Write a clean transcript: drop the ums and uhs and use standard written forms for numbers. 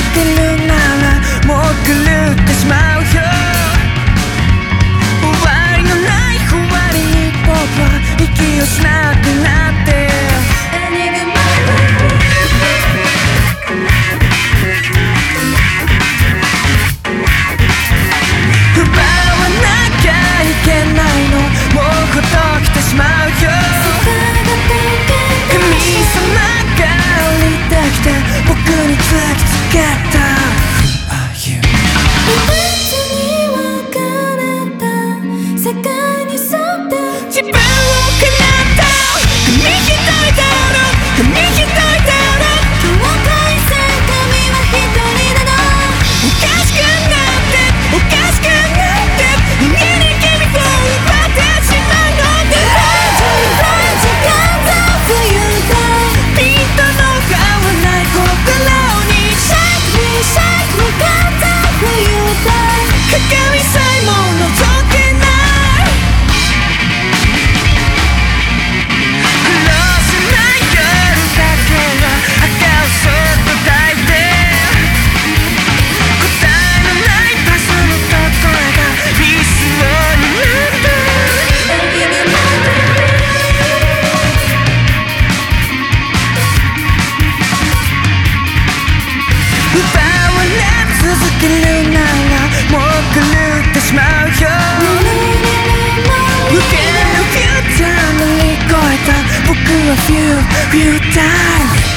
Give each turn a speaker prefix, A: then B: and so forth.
A: けるならもう狂ってしまうよ。終わりのない終わりに僕は息をしなくなって奪わなきゃいけないのもうほど来てしまうよ。神様が降りてきて僕に突きつけた Who are you?
B: 別に分かれた世界に沿って
A: 自分を叶った紙一重だろ紙一重だろ
B: 境界線髪は一人だな。
A: おかしくなっておかしくなって人間に君を奪ってしまうので
B: 時間だ冬だ
A: ピントの合わない心に
B: Shake me shake me ガタ冬だ
A: 鏡さえも覗けないクロスな夜だけは赤をそっと抱いて答えのない場所のところが理想になった奪われ続けるならもう狂ってしまうよ。無限のフューチャー乗り越えた僕はフュータイム